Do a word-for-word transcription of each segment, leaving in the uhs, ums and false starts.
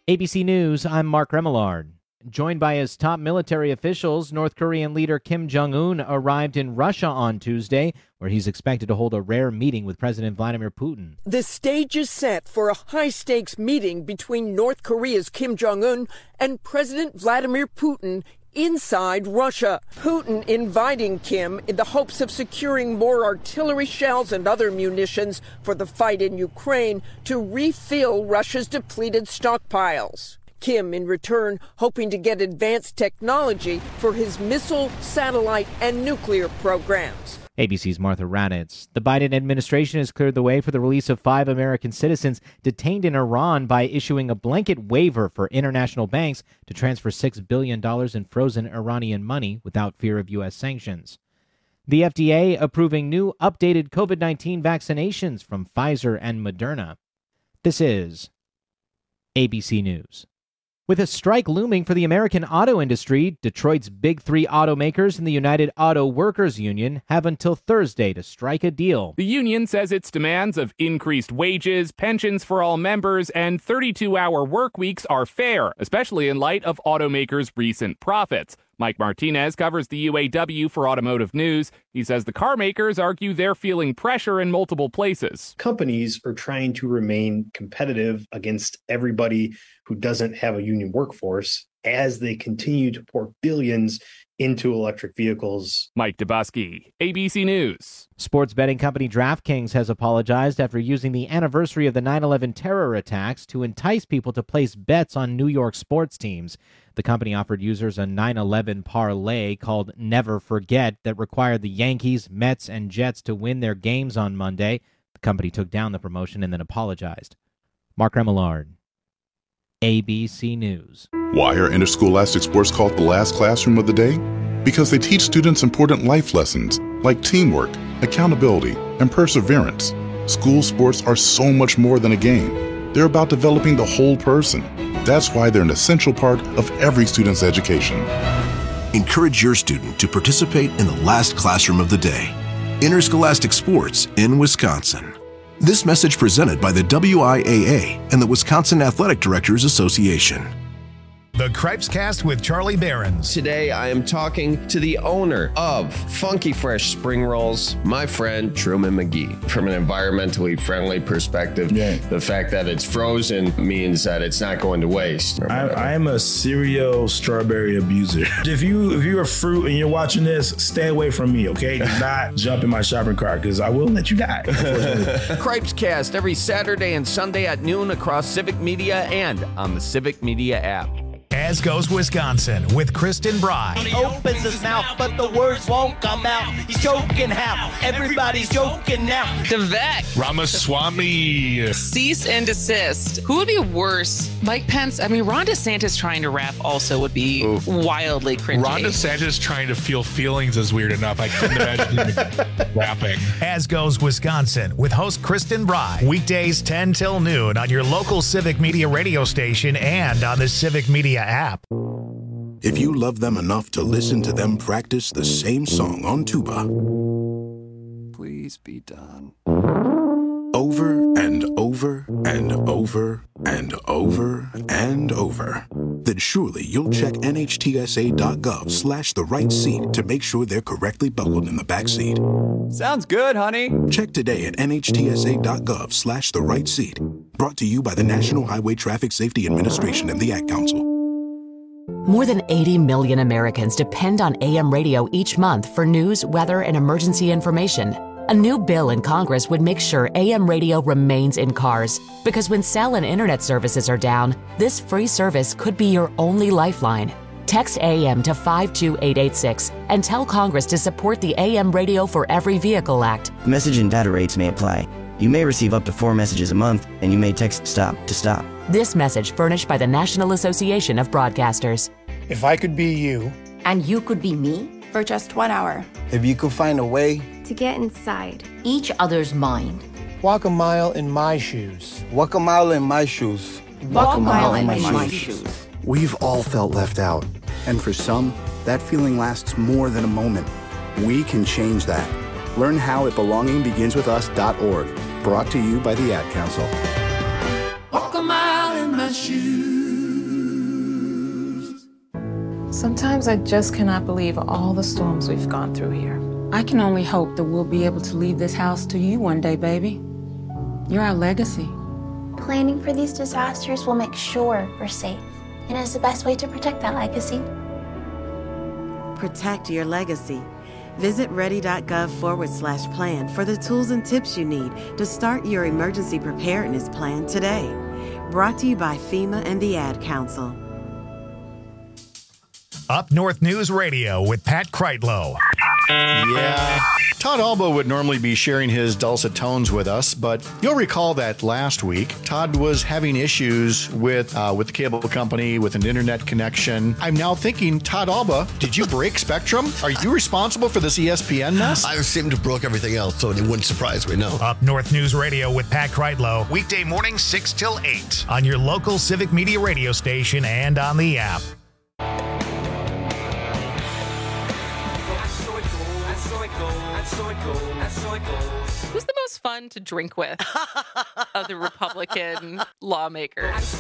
A B C News, I'm Mark Remillard. Joined by his top military officials, North Korean leader Kim Jong-un arrived in Russia on Tuesday, where he's expected to hold a rare meeting with President Vladimir Putin. The stage is set for a high-stakes meeting between North Korea's Kim Jong-un and President Vladimir Putin inside Russia. Putin inviting Kim in the hopes of securing more artillery shells and other munitions for the fight in Ukraine to refill Russia's depleted stockpiles. Kim, in return, hoping to get advanced technology for his missile, satellite, and nuclear programs. A B C's Martha Raddatz. The Biden administration has cleared the way for the release of five American citizens detained in Iran by issuing a blanket waiver for international banks to transfer six billion dollars in frozen Iranian money without fear of U S sanctions. The F D A approving new updated COVID nineteen vaccinations from Pfizer and Moderna. This is A B C News. With a strike looming for the American auto industry, Detroit's big three automakers and the United Auto Workers Union have until Thursday to strike a deal. The union says its demands of increased wages, pensions for all members, and thirty-two hour work weeks are fair, especially in light of automakers' recent profits. Mike Martinez covers the U A W for Automotive News. He says the car makers argue they're feeling pressure in multiple places. Companies are trying to remain competitive against everybody who doesn't have a union workforce as they continue to pour billions into electric vehicles. Mike Dubusky, A B C News. Sports betting company DraftKings has apologized after using the anniversary of the nine eleven terror attacks to entice people to place bets on New York sports teams. The company offered users a nine eleven parlay called Never Forget that required the Yankees, Mets, and Jets to win their games on Monday. The company took down the promotion and then apologized. Mark Remillard, A B C News. Why are interscholastic sports called the last classroom of the day? Because they teach students important life lessons like teamwork, accountability, and perseverance. School sports are so much more than a game. They're about developing the whole person. That's why they're an essential part of every student's education. Encourage your student to participate in the last classroom of the day. Interscholastic sports in Wisconsin. This message presented by the W I A A and the Wisconsin Athletic Directors Association. The Cripescast with Charlie Behrens. Today, I am talking to the owner of Funky Fresh Spring Rolls, my friend Truman McGee. From an environmentally friendly perspective, yeah. The fact that it's frozen means that it's not going to waste. I, I am a serial strawberry abuser. If you if you're a fruit and you're watching this, stay away from me, okay? Do not jump in my shopping cart because I will let you die. Cripescast every Saturday and Sunday at noon across Civic Media and on the Civic Media app. As Goes Wisconsin with Kristen Bry. He opens his mouth, but the words won't come out. He's joking how? Everybody's joking now. Devek. Ramaswamy. Cease and desist. Who would be worse? Mike Pence? I mean, Ron DeSantis trying to rap also would be Ooh. wildly cringy. Ron DeSantis trying to feel feelings is weird enough. I couldn't imagine him rapping. As Goes Wisconsin with host Kristen Bry. Weekdays ten till noon on your local Civic Media radio station and on the Civic Media app. If you love them enough to listen to them practice the same song on tuba, please be done. Over and over and over and over and over, then surely you'll check N H T S A dot gov slash the right seat to make sure they're correctly buckled in the back seat. Sounds good, honey. Check today at N H T S A dot gov slash the right seat. Brought to you by the National Highway Traffic Safety Administration and the Ad Council. More than eighty million Americans depend on A M radio each month for news, weather, and emergency information. A new bill in Congress would make sure A M radio remains in cars, because when cell and internet services are down, this free service could be your only lifeline. Text A M to five two eight eight six and tell Congress to support the A M Radio for Every Vehicle Act. Message and data rates may apply. You may receive up to four messages a month, and you may text STOP to stop. This message furnished by the National Association of Broadcasters. If I could be you. And you could be me for just one hour. If you could find a way to get inside each other's mind. Walk a mile in my shoes. Walk a mile in my shoes. Walk, Walk a mile, mile in my, my, my shoes. shoes. We've all felt left out. And for some, that feeling lasts more than a moment. We can change that. Learn how at belonging begins with us dot org. Brought to you by the Ad Council. Walk a mile in my shoes. Sometimes I just cannot believe all the storms we've gone through here. I can only hope that we'll be able to leave this house to you one day, baby. You're our legacy. Planning for these disasters will make sure we're safe, and is the best way to protect that legacy. Protect your legacy. Visit ready.gov forward slash plan for the tools and tips you need to start your emergency preparedness plan today. Brought to you by FEMA and the Ad Council. Up North News Radio with Pat Kreitlow. Yeah. Todd Alba would normally be sharing his dulcet tones with us, but you'll recall that last week, Todd was having issues with uh, with the cable company, with an internet connection. I'm now thinking, Todd Alba, did you break Spectrum? Are you responsible for this E S P N mess? I seem to have broke everything else, so it wouldn't surprise me, no. Up North News Radio with Pat Kreitlow, weekday morning six till eight on your local Civic Media radio station and on the app. Who's the most fun to drink with of the Republican lawmakers?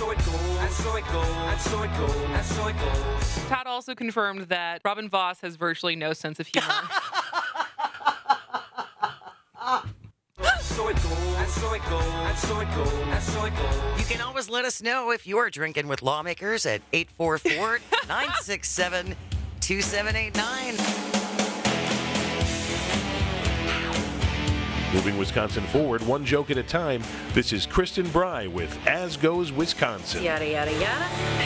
Todd also confirmed that Robin Voss has virtually no sense of humor. You can always let us know if you're drinking with lawmakers at eight four four, nine six seven, two seven eight nine. Moving Wisconsin forward, one joke at a time. This is Kristen Bry with As Goes Wisconsin. Yada, yada, yada.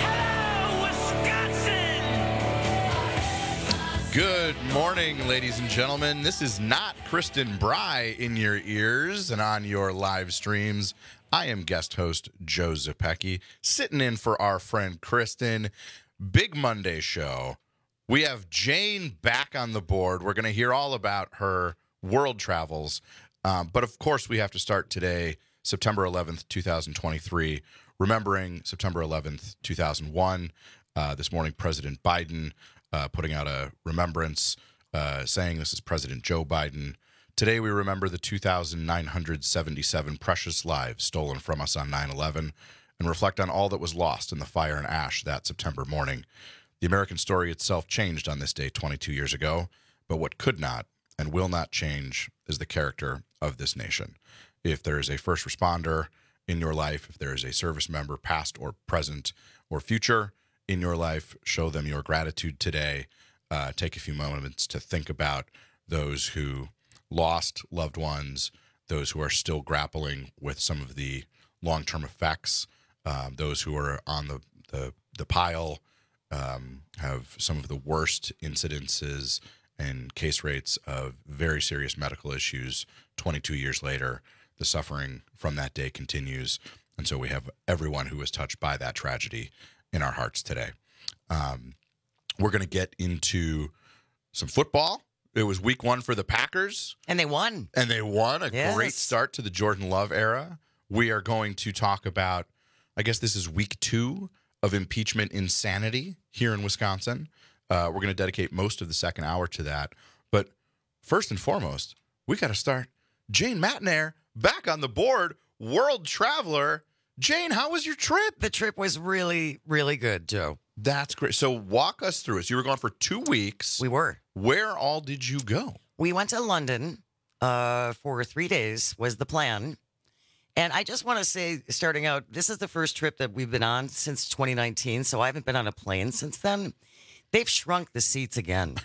Good morning, ladies and gentlemen. This is not Kristen Bry in your ears and on your live streams. I am guest host Joe Zepecki, sitting in for our friend Kristen. Big Monday show. We have Jane back on the board. We're going to hear all about her world travels. Um, but, of course, we have to start today, September eleventh, twenty twenty-three, remembering September eleventh, two thousand one. Uh, this morning, President Biden uh, putting out a remembrance uh, saying this is President Joe Biden. Today, we remember the two thousand nine hundred seventy-seven precious lives stolen from us on nine eleven and reflect on all that was lost in the fire and ash that September morning. The American story itself changed on this day twenty-two years ago, but what could not and will not change is the character of this nation. If there is a first responder in your life, if there is a service member, past or present or future in your life, show them your gratitude today. Uh, take a few moments to think about those who lost loved ones, those who are still grappling with some of the long-term effects, um, those who are on the, the, the pile, um, have some of the worst incidences and case rates of very serious medical issues. twenty-two years later, the suffering from that day continues. And so we have everyone who was touched by that tragedy in our hearts today. Um, we're going to get into some football. It was week one for the Packers. And they won. And they won. A yes. great start to the Jordan Love era. We are going to talk about, I guess this is week two of impeachment insanity here in Wisconsin. Uh, we're going to dedicate most of the second hour to that. But first and foremost, we got to start. Jane Matnair back on the board, world traveler. Jane, how was your trip? The trip was really, really good, Joe. That's great. So walk us through it. So you were gone for two weeks. We were. Where all did you go? We went to London uh, for three days was the plan. And I just want to say, starting out, this is the first trip that we've been on since twenty nineteen, so I haven't been on a plane since then. They've shrunk the seats again.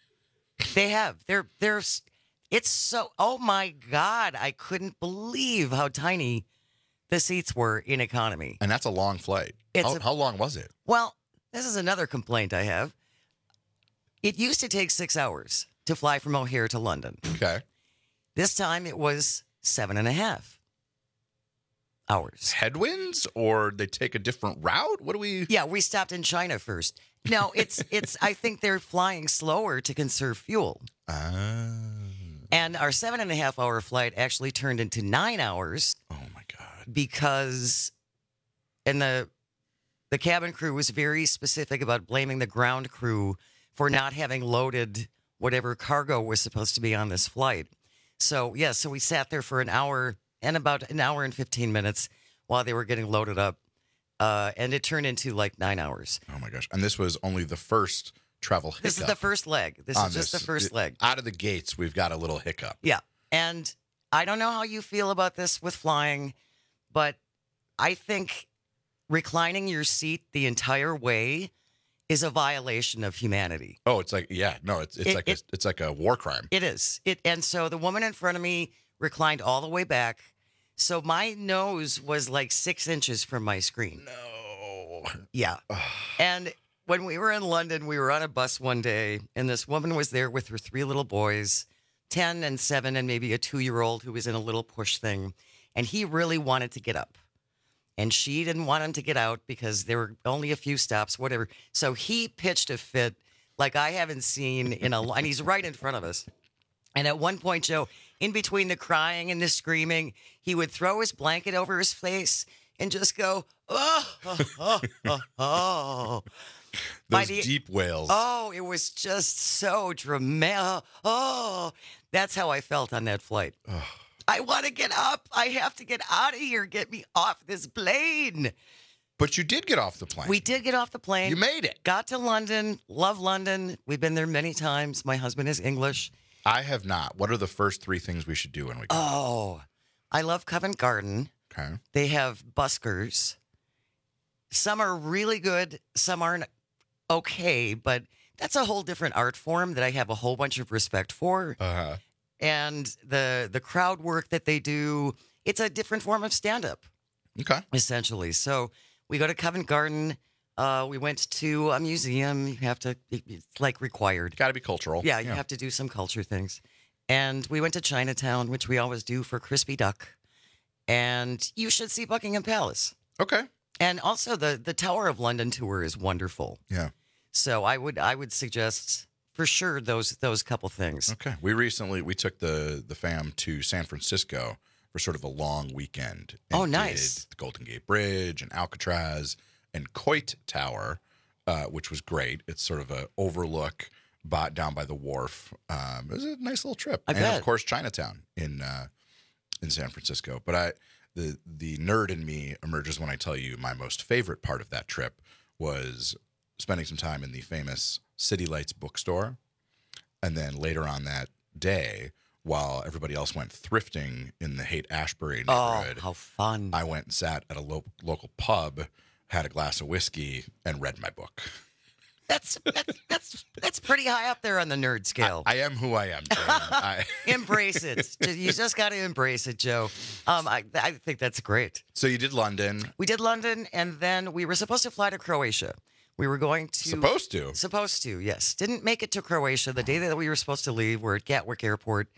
They have. They're they're. It's so. Oh my God! I couldn't believe how tiny the seats were in economy. And that's a long flight. How, a, how long was it? Well, this is another complaint I have. It used to take six hours to fly from O'Hare to London. Okay. This time it was seven and a half hours. Headwinds, or they take a different route? What do we? Yeah, we stopped in China first. No, it's it's. I think they're flying slower to conserve fuel. Ah. And our seven and a half hour flight actually turned into nine hours. Oh my God! Because, and the the cabin crew was very specific about blaming the ground crew for not having loaded whatever cargo was supposed to be on this flight. So yeah, so we sat there for an hour and about an hour and fifteen minutes while they were getting loaded up. Uh, and it turned into like nine hours. Oh my gosh. And this was only the first travel hiccup. This is the first leg. This is just this. the first leg. Out of the gates, we've got a little hiccup. Yeah. And I don't know how you feel about this with flying, but I think reclining your seat the entire way is a violation of humanity. Oh, it's like, yeah, no, it's it's It- like it- a, it's like a war crime. It is. It and so the woman in front of me reclined all the way back. So my nose was like six inches from my screen. No. Yeah. And when we were in London, we were on a bus one day, and this woman was there with her three little boys, ten and seven, and maybe a two-year-old who was in a little push thing. And he really wanted to get up. And she didn't want him to get out because there were only a few stops, whatever. So he pitched a fit like I haven't seen in a... And he's right in front of us. And at one point, Joe, in between the crying and the screaming, he would throw his blanket over his face and just go, oh, oh, oh, oh, oh. By Those the- deep wails. Oh, it was just so dramatic. Oh, that's how I felt on that flight. I want to get up. I have to get out of here. Get me off this plane. But you did get off the plane. We did get off the plane. You made it. Got to London. Love London. We've been there many times. My husband is English. I have not. What are the first three things we should do when we go? Oh, I love Covent Garden. Okay. They have buskers. Some are really good. Some aren't okay, but that's a whole different art form that I have a whole bunch of respect for. Uh-huh. And the the crowd work that they do, it's a different form of stand-up. Okay. Essentially. So we go to Covent Garden. Uh, we went to a museum. You have to, it's like required. Got to be cultural. Yeah, you have to do some culture things. And we went to Chinatown, which we always do for crispy duck. And you should see Buckingham Palace. Okay. And also the the Tower of London tour is wonderful. Yeah. So I would I would suggest for sure those those couple things. Okay. We recently we took the the fam to San Francisco for sort of a long weekend. and Oh, nice. did the Golden Gate Bridge and Alcatraz and Coit Tower, uh, which was great. It's sort of a overlook bought down by the wharf. Um, it was a nice little trip. I and bet. of course Chinatown in uh, in San Francisco. But I the the nerd in me emerges when I tell you my most favorite part of that trip was spending some time in the famous City Lights bookstore. And then later on that day, while everybody else went thrifting in the Haight-Ashbury neighborhood, Oh, how fun. I went and sat at a lo- local pub, had a glass of whiskey, and read my book. That's that's that's, that's pretty high up there on the nerd scale. I am who I am, Jane. I, Embrace it. You just got to embrace it, Joe. Um, I I think that's great. so you did London. We did London, and then we were supposed to fly to Croatia. We were going to Supposed to? Supposed to, yes. Didn't make it to Croatia the day that we were supposed to leave. We're at Gatwick Airport,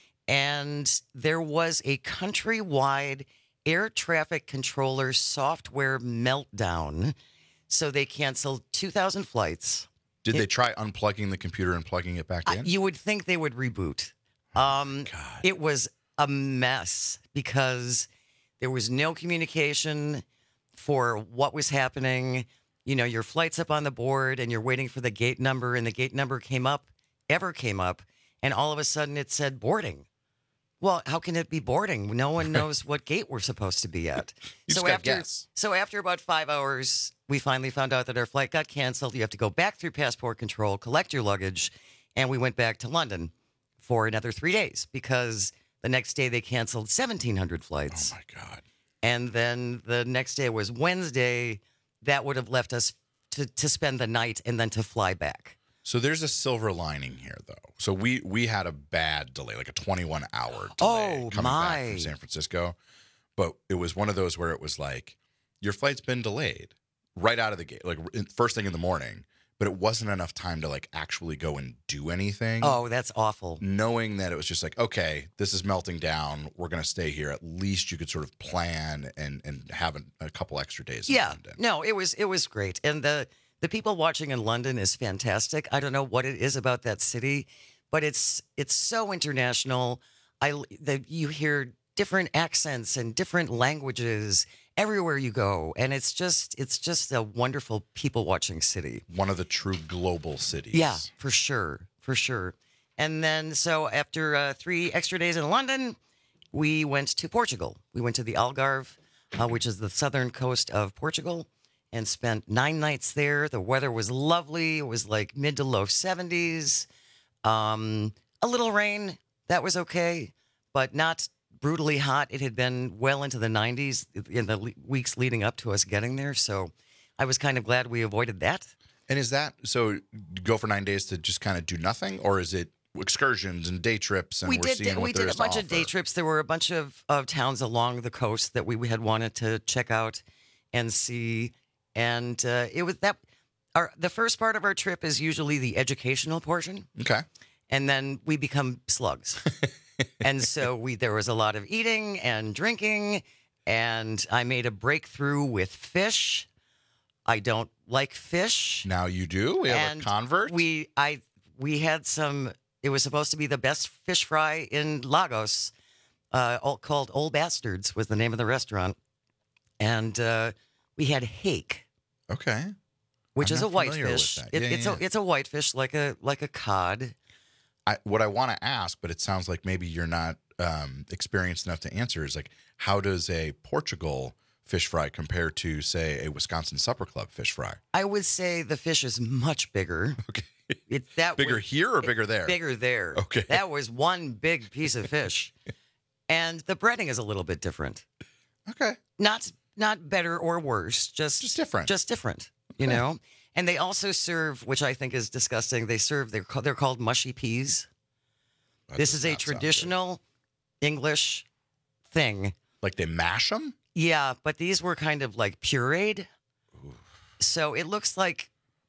and there was a countrywide air traffic controller software meltdown. So they canceled two thousand flights. Did they try unplugging the computer and plugging it back I- in? you would think they would reboot. Um, it was a mess because there was no communication for what was happening. You know, your flight's up on the board and you're waiting for the gate number, and the gate number came up, ever came up, and all of a sudden it said boarding. Well, how can it be boarding? No one knows what gate we're supposed to be at. You so just gotta after guess. so after about five hours, we finally found out that our flight got canceled. You have to go back through passport control, collect your luggage, and we went back to London for another three days because the next day they canceled seventeen hundred flights. Oh my God. And then the next day was Wednesday. That would have left us to, to spend the night and then to fly back. So there's a silver lining here, though. So we we had a bad delay, like a twenty-one hour delay Oh, coming back my. from San Francisco. But it was one of those where it was like, your flight's been delayed right out of the gate, like in- first thing in the morning. But it wasn't enough time to like actually go and do anything. Oh, that's awful. Knowing that it was just like, okay, this is melting down. We're going to stay here. At least you could sort of plan and and have a, a couple extra days. in Yeah. London. No, it was it was great. And the the people watching in London is fantastic. I don't know what it is about that city, but it's it's so international. I that you hear different accents and different languages everywhere you go, and it's just it's just a wonderful people watching city. One of the true global cities. Yeah, for sure, for sure. And then so after uh, three extra days in London, we went to Portugal. We went to the Algarve, uh, which is the southern coast of Portugal. and spent nine nights there. The weather was lovely. It was like mid to low seventies. Um, a little rain. That was okay, but not brutally hot. It had been well into the nineties in the le- weeks leading up to us getting there. So I was kind of glad we avoided that. And is that so? Go for nine days to just kind of do nothing, or is it excursions and day trips? And we we're did. seeing what We there did a is to bunch of offer? day trips. There were a bunch of, of towns along the coast that we, we had wanted to check out and see, and uh, it was that. Our the first part of our trip is usually the educational portion. Okay. And then we become slugs. And so we there was a lot of eating and drinking, and I made a breakthrough with fish. I don't like fish. Now you do? We have and a convert? We I we had some it was supposed to be the best fish fry in Lagos. Uh all, called Old Bastards was the name of the restaurant. And uh, we had hake. Okay. Which I'm is not a white familiar with fish. that. It, Yeah, it's yeah, a yeah. it's a white fish like a like a cod. I, what I want to ask, but it sounds like maybe you're not um, experienced enough to answer, is like, how does a Portugal fish fry compare to, say, a Wisconsin Supper Club fish fry? I would say the fish is much bigger. Okay. It, that Bigger was- here or it- bigger there? Bigger there. Okay. That was one big piece of fish. And the breading is a little bit different. Okay. Not not better or worse, just Just different. Just different, you Okay. know? And they also serve, which I think is disgusting, they serve, they're, ca- they're called mushy peas. That this does is a not sound good. traditional English thing. Like they mash them? Yeah, but these were kind of like pureed. So it looks like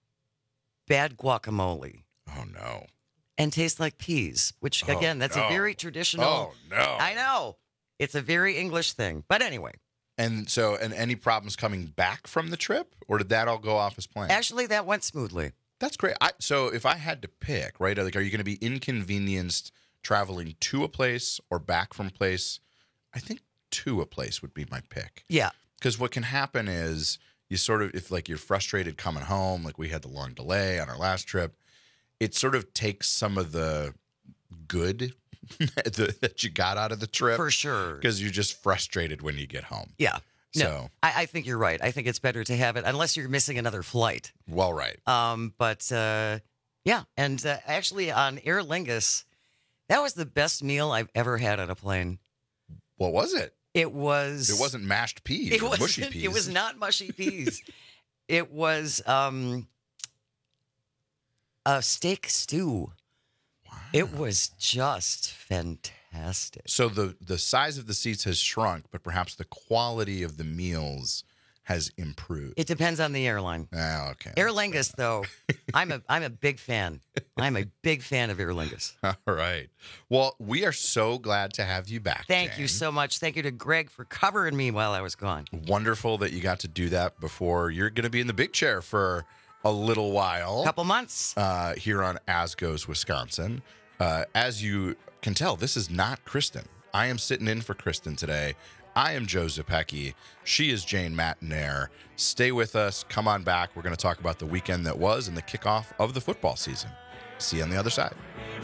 bad guacamole Oh, no. and tastes like peas, which Oh, again, that's no. a very traditional. Oh, no. I know. It's a very English thing. But anyway, And so, and any problems coming back from the trip, or did that all go off as planned? actually, that went smoothly. That's great. I, so, if I had to pick, right, like, are you going to be inconvenienced traveling to a place or back from a place? I think to a place would be my pick. Yeah. Because what can happen is you sort of, if like you're frustrated coming home, like we had the long delay on our last trip, it sort of takes some of the good the, that you got out of the trip. For sure. Because you're just frustrated when you get home. Yeah. No, So- I, I think you're right. I think it's better to have it unless you're missing another flight. Well, right. Um, but uh, yeah, and uh, actually on Aer Lingus, that was the best meal I've ever had on a plane. What was it? It was. It wasn't mashed peas It or wasn't. mushy peas. It was not mushy peas. It was um, a steak stew. It was just fantastic. So the the size of the seats has shrunk, but perhaps the quality of the meals has improved. It depends on the airline. Oh, okay. Aer Lingus, though, I'm a I'm a big fan. I'm a big fan of Aer Lingus. All right. Well, we are so glad to have you back. Thank Jane. you so much. Thank you to Greg for covering me while I was gone. Wonderful that you got to do that before you're going to be in the big chair for a little while. Couple months. Uh, here on As Goes Wisconsin. Uh, as you can tell, this is not Kristen. I am sitting in for Kristen today. I am Joe Zepecki. She is Jane Matinaire. Stay with us. Come on back. We're going to talk about the weekend that was and the kickoff of the football season. See you on the other side.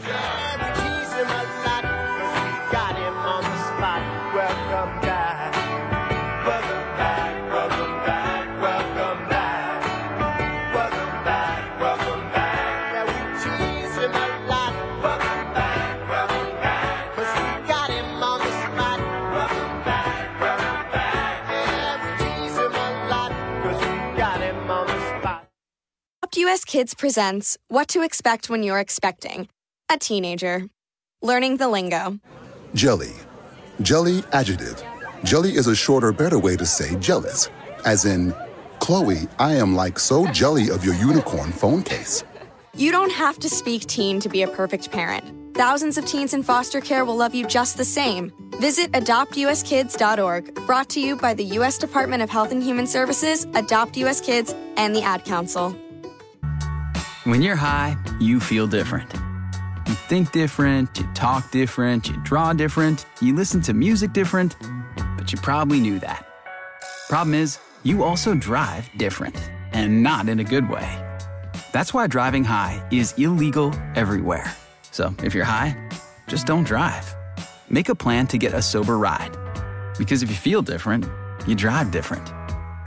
Got him on the spot. Welcome back. Welcome back. Welcome back. Welcome back. Welcome back. Welcome back. Yeah, we tease him a lot. Welcome back. Welcome back. 'Cause we got him on the spot. Welcome back. Welcome back. Yeah, we tease him a lot. 'Cause we got him on the spot. Adopt U S Kids presents What to Expect When You're Expecting a Teenager. Learning the lingo. Jelly. Jelly adjective. Jelly is a shorter, better way to say jealous. As in, Chloe, I am like so jelly of your unicorn phone case. You don't have to speak teen to be a perfect parent. Thousands of teens in foster care will love you just the same. Visit adopt u s kids dot org, brought to you by the U S Department of Health and Human Services, Adopt U S Kids, and the Ad Council. When you're high, you feel different. You think different, you talk different, you draw different, you listen to music different, but you probably knew that. Problem is, you also drive different, and not in a good way. That's why driving high is illegal everywhere. So if you're high, just don't drive. Make a plan to get a sober ride. Because if you feel different, you drive different.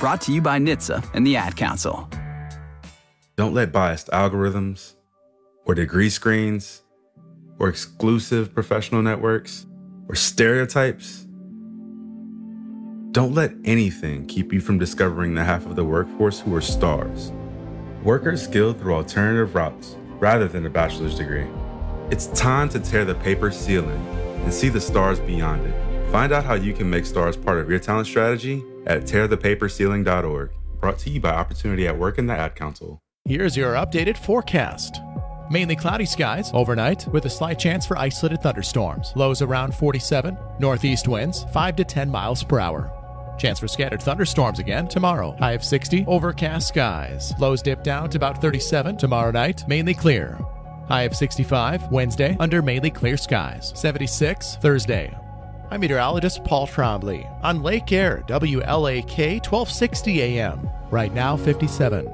Brought to you by N H T S A and the Ad Council. Don't let biased algorithms or degree screens or exclusive professional networks or stereotypes. Don't let anything keep you from discovering the half of the workforce who are stars. Workers skilled through alternative routes rather than a bachelor's degree. It's time to tear the paper ceiling and see the stars beyond it. Find out how you can make stars part of your talent strategy at tear the paper ceiling dot org. Brought to you by Opportunity at Work and the Ad Council. Here's your updated forecast. Mainly cloudy skies overnight with a slight chance for isolated thunderstorms. Lows around forty-seven. Northeast winds five to ten miles per hour. Chance for scattered thunderstorms again tomorrow. High of sixty. Overcast skies. Lows dip down to about thirty-seven. Tomorrow night, mainly clear. High of sixty-five. Wednesday, under mainly clear skies. seventy-six. Thursday. I'm meteorologist Paul Trombley on Lake Air, W L A K twelve sixty A M. Right now, fifty-seven.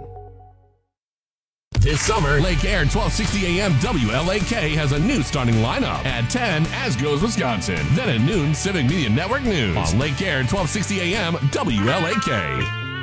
This summer, Lake Air twelve sixty A M W L A K has a new starting lineup. At ten, As Goes Wisconsin. Then at noon, Civic Media Network News. On Lake Air twelve sixty A M W L A K.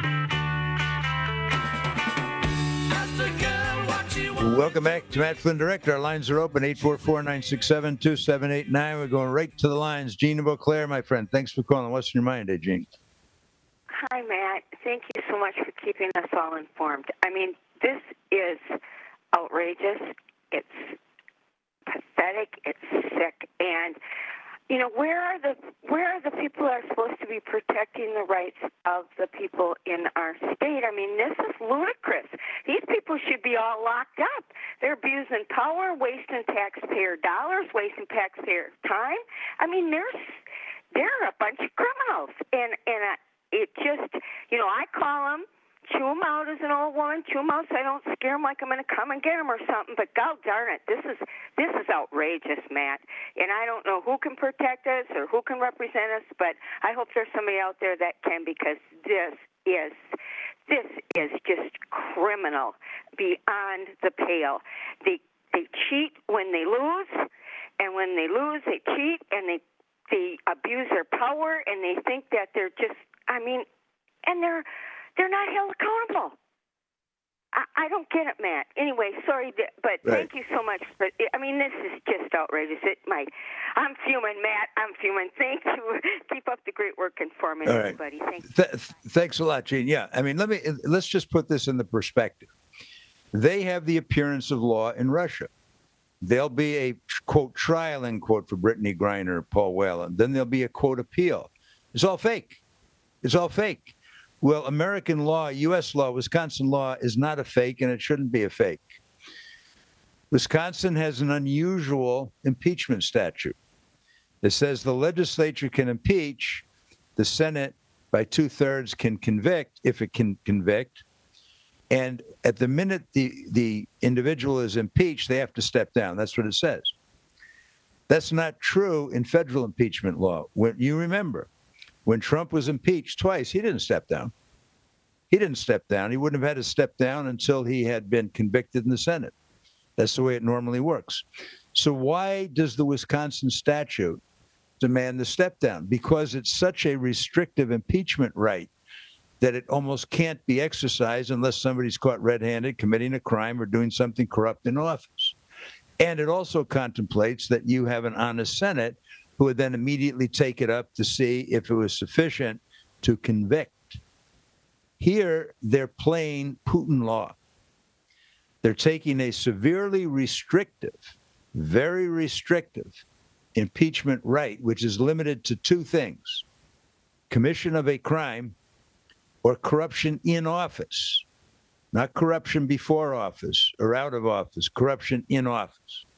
Welcome back to Matt Flynn Direct. Our lines are open, eight four four, nine six seven, two seven eight nine. We're going right to the lines. Gene Beauclair, my friend. Thanks for calling. What's in your mind today, Gene? Hi, Matt. Thank you so much for keeping us all informed. I mean, this is outrageous. It's pathetic. It's sick. And, you know, where are the where are the people who are supposed to be protecting the rights of the people in our state? I mean, this is ludicrous. These people should be all locked up. They're abusing power, wasting taxpayer dollars, wasting taxpayer time. I mean, they're they're a bunch of criminals. And and uh, it just, you know, I call them. Chew them out as an old woman. Chew them out so I don't scare them like I'm going to come and get them or something. But God darn it, this is this is outrageous, Matt. And I don't know who can protect us or who can represent us, but I hope there's somebody out there that can, because this is this is just criminal, beyond the pale. They they cheat when they lose, and when they lose, they cheat, and they they abuse their power, and they think that they're just. I mean, and they're. They're not held accountable. I, I don't get it, Matt. Anyway, sorry, but right. Thank you so much. For, I mean, this is just outrageous. It, my, I'm fuming, Matt. I'm fuming. Thank you. Keep up the great work informing All everybody. Right. Thank you. Th- thanks a lot, Gene. Yeah, I mean, let me let's just put this in the perspective. They have the appearance of law in Russia. There'll be a, quote, trial, end quote, for Brittany Griner, Paul Whelan. Then there'll be a, quote, appeal. It's all fake. It's all fake. Well, American law, U S law, Wisconsin law is not a fake, and it shouldn't be a fake. Wisconsin has an unusual impeachment statute that says the legislature can impeach, the Senate by two-thirds can convict, if it can convict, and at the minute the, the individual is impeached, they have to step down. That's what it says. That's not true in federal impeachment law. When you remember, when Trump was impeached twice, he didn't step down. He didn't step down. He wouldn't have had to step down until he had been convicted in the Senate. That's the way it normally works. So why does the Wisconsin statute demand the step down? Because it's such a restrictive impeachment right that it almost can't be exercised unless somebody's caught red-handed committing a crime or doing something corrupt in office. And it also contemplates that you have an honest Senate who would then immediately take it up to see if it was sufficient to convict. Here, they're playing Putin law. They're taking a severely restrictive, very restrictive impeachment right, which is limited to two things: commission of a crime or corruption in office, not corruption before office or out of office, corruption in office.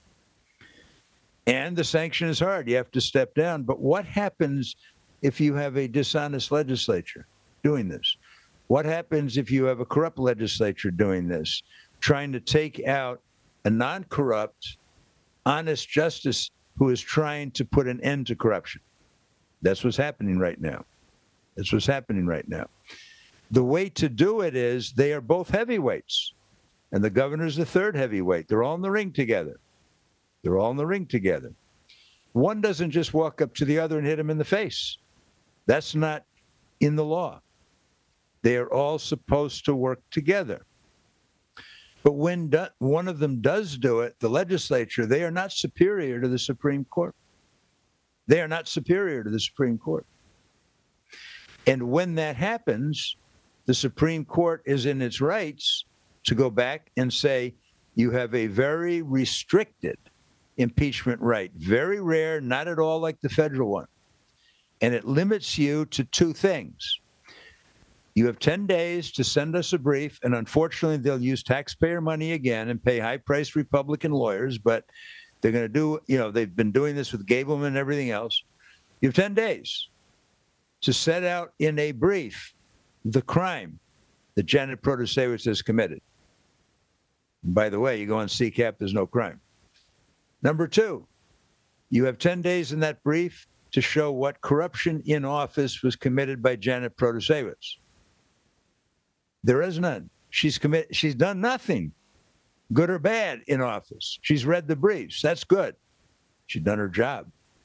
And the sanction is hard. You have to step down. But what happens if you have a dishonest legislature doing this? What happens if you have a corrupt legislature doing this, trying to take out a non-corrupt, honest justice who is trying to put an end to corruption? That's what's happening right now. That's what's happening right now. The way to do it is they are both heavyweights, and the governor's the third heavyweight. They're all in the ring together. They're all in the ring together. One doesn't just walk up to the other and hit him in the face. That's not in the law. They are all supposed to work together. But when do, one of them does do it, the legislature, they are not superior to the Supreme Court. They are not superior to the Supreme Court. And when that happens, the Supreme Court is in its rights to go back and say, you have a very restricted impeachment right, very rare, not at all like the federal one. And it limits you to two things. You have ten days to send us a brief, and unfortunately, they'll use taxpayer money again and pay high-priced Republican lawyers, but they're going to do, you know, they've been doing this with Gableman and everything else. You have ten days to set out in a brief the crime that Janet Protasewicz has committed. And by the way, you go on C CAP, there's no crime. Number two, you have ten days in that brief to show what corruption in office was committed by Janet Protasewicz. There is none. She's commit. She's done nothing, good or bad, in office. She's read the briefs. That's good. She's done her job.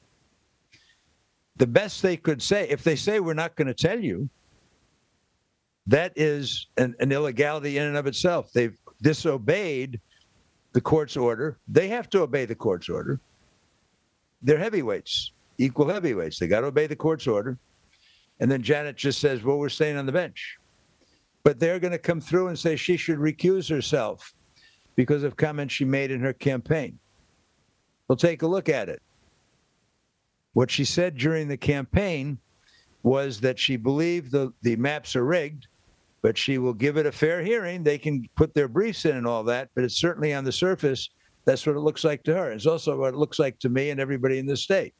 The best they could say, if they say we're not going to tell you, that is an, an illegality in and of itself. They've disobeyed the court's order. They have to obey the court's order. They're heavyweights, equal heavyweights. They got to obey the court's order. And then Janet just says, well, we're staying on the bench. But they're going to come through and say she should recuse herself because of comments she made in her campaign. We'll take a look at it. What she said during the campaign was that she believed the, the maps are rigged, but she will give it a fair hearing. They can put their briefs in and all that, but it's certainly on the surface, that's what it looks like to her. It's also what it looks like to me and everybody in the state.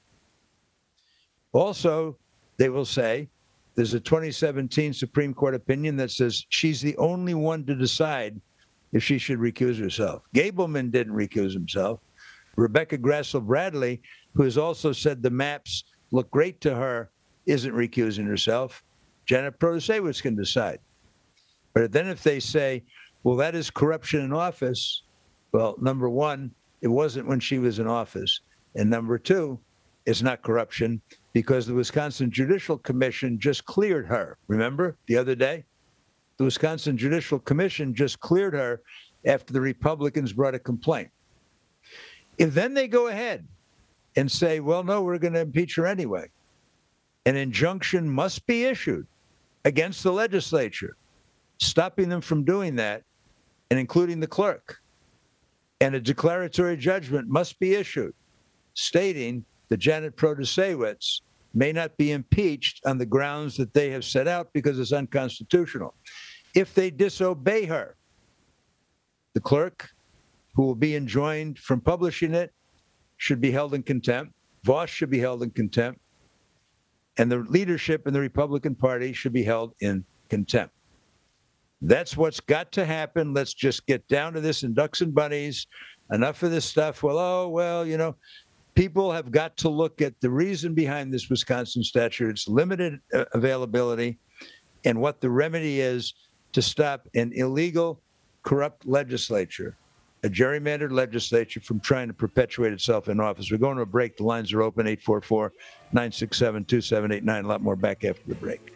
Also, they will say, there's a twenty seventeen Supreme Court opinion that says she's the only one to decide if she should recuse herself. Gableman didn't recuse himself. Rebecca Grassel-Bradley, who has also said the maps look great to her, isn't recusing herself. Janet Protasewicz can decide. But then if they say, well, that is corruption in office, well, number one, it wasn't when she was in office. And number two, it's not corruption because the Wisconsin Judicial Commission just cleared her. Remember the other day? The Wisconsin Judicial Commission just cleared her after the Republicans brought a complaint. If then they go ahead and say, well, no, we're going to impeach her anyway, an injunction must be issued against the legislature, stopping them from doing that, and including the clerk. And a declaratory judgment must be issued stating that Janet Protasewicz may not be impeached on the grounds that they have set out because it's unconstitutional. If they disobey her, the clerk, who will be enjoined from publishing it, should be held in contempt. Voss should be held in contempt. And the leadership in the Republican Party should be held in contempt. That's what's got to happen. Let's just get down to this in ducks and bunnies. Enough of this stuff. Well, oh, well, you know, people have got to look at the reason behind this Wisconsin statute, its limited uh, availability, and what the remedy is to stop an illegal, corrupt legislature, a gerrymandered legislature, from trying to perpetuate itself in office. We're going to a break. The lines are open, eight four four, nine six seven, two seven eight nine. A lot more back after the break.